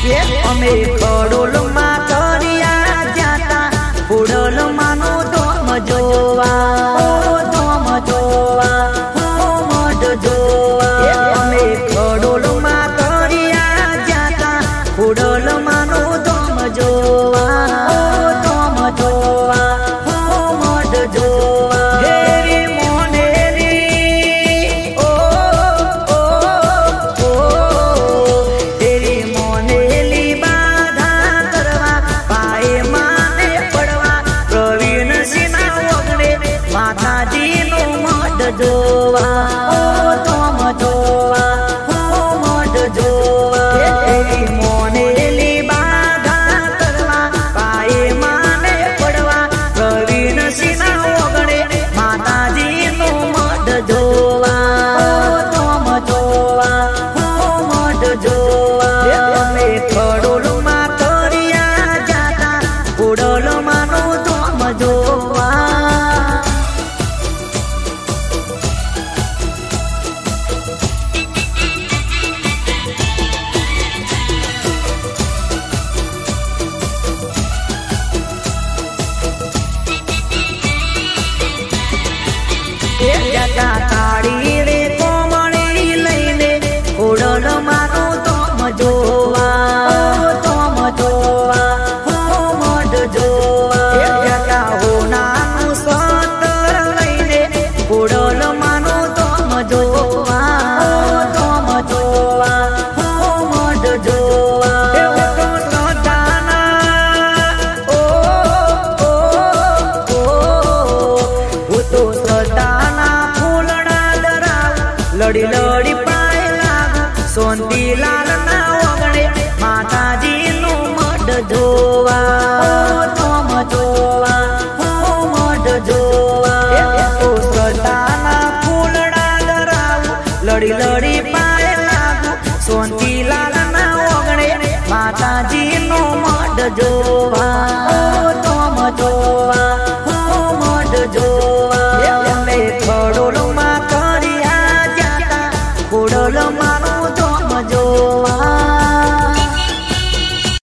અમે ખડોલમાં તરિયા જાતા ખોડલમાંનો ધોમ જોવા મઢ જોવા અમે ખડોલમાં તરિયા જાતા ખોડલમાંનો ધોમ જોવા મઢ જોવા હેરી મોનેરી ઓ હેરી મોનેલી બાધા કરવા પાએ માને પડવા પ્રવીણ સિંહના વગડે માતાજીનું મઢ જોવા મઢ જોવા હેરી મોનેલી બાધા કરવા પાએ માને પડવા પ્રવીણ સિંહના વગડે માતાજીનું મઢ જોવા મઢ જોવા અમે ખડોલમાં તરિયા જાતા ખોડલમાંનો ધોમ જોવા તાળી રે કોમળી લઈને ખોડલમાંનો ધોમ જોવા મઢ જોવા હોનાનું સતર લઈને ખોડલમાંનો ધોમ જોવા મઢ જોવા લડી લડી પાય લાગુ સોનતીલાલ ના વગડે માતાજીનું મઢ જોવા મઢ જોવા સદાના ફૂલડા ધરાવું લડી લડી પાય લાગુ સોનતીલાલ ના વગડે માતાજીનું મઢ જોવા